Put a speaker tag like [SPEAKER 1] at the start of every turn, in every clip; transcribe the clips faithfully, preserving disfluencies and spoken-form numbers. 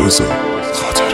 [SPEAKER 1] رضا خاطره.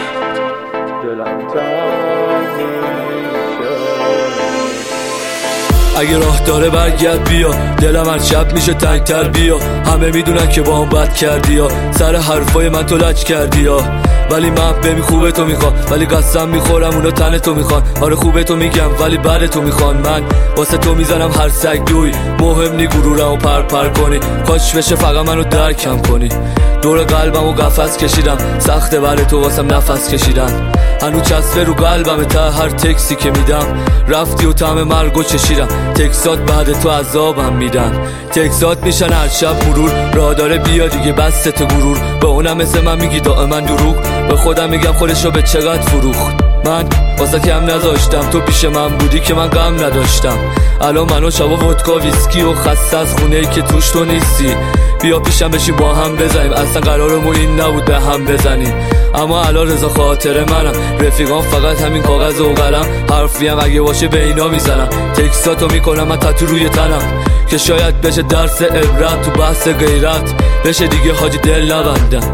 [SPEAKER 2] اگه راه داره برگرد بیا، دلم هر شب میشه تنگتر بیا. همه میدونن که با هم بد کردی یا سر حرفای من تو لج کردی یا، ولی من ببین خوبه تو میخوام، ولی قسم میخورم اونا تن تو میخوان. آره خوبه تو میگم ولی بعد تو میخوان. من واسه تو میزنم هر سگ دوی، مهم نی گرورمو پر پر کنی. کاش بشه فقط منو درکم کنی. دور قلبمو قفس کشیدم، سخته برای تو واسم نفس کشیدم. هنو چسبه رو قلبم تا هر تکسی که میدم. رفتی و طعم مرگو چشیدم، تکسات بعد تو عذابم میدن. تکسات میشن هر شب مرور، راه داره بیا دیگه بس تو غرور. به اونم مثل من میگی دائما دروغ، به خودم میگم خودشو به چقدر فروخت. من واسه کم نذاشتم، تو پیش من بودی که من غم نداشتم. الان منو شبا ودکا ویسکی و خسته از خونه ای که توش تو نیستی. بیا پیشم بشین با هم بزنیم، اصلا قرارمون این نبود به هم بزنیم. اما الان رضا خاطره منم، رفیقام فقط همین کاغذ و قلم. حرفیم اگه باشه به اینا میزنم، تکساتو میکنم من تتو روی تنم. که شاید بشه درس عبرت تو بحث غیرت، بشه دیگه حاجی دل نبندم.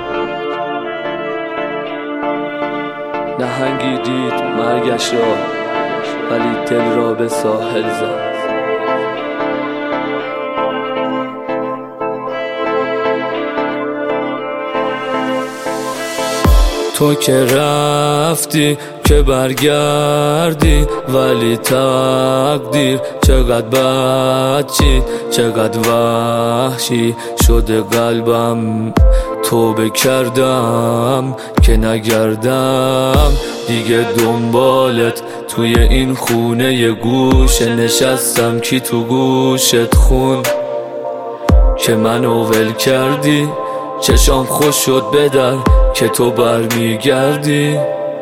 [SPEAKER 2] نهنگی دید مرگش را، ولی دل را به ساحل زد. تو که رفتی که برگردی، ولی تقدیر چقدر بدچی، چقدر وحشی شده قلبم. توبه کردم که نگردم دیگه دنبالت توی این خونه. یه گوشه نشستم کی تو گوشت خون که منو ول کردی. چشام خوش شد بدر که تو برمیگردی.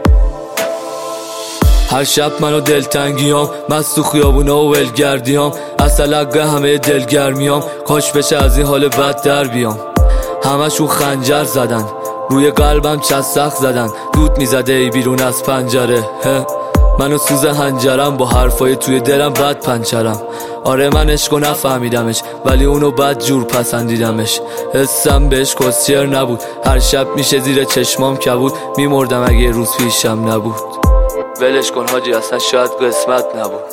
[SPEAKER 2] هر شب منو دلتنگیام، مست تو خیابونا و ولگردیام. اصل حقه همه دلگرمیام، کاش بشه از این حال بد در بیام. همشون خنجر زدن روی قلبم، چسخ زدن دود میزده ای بیرون از پنجره. منو سوز هنجرم با حرفای توی دلم بد پنچرم. آره من عشقو نفهمیدمش، ولی اونو بد جور پسندیدمش. حسم بهش کسیر نبود، هر شب میشه زیر چشمام کبود. میمردم اگه روز پیشم نبود. ولش کن حاجی اصلا شاید قسمت نبود.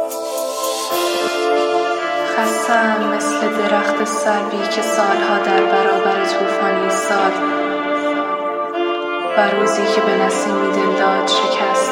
[SPEAKER 3] خستم مثل درخت سروی که سالها در برابر طوفان ایستاد، و روزی که به نسیمی دل داد شکست.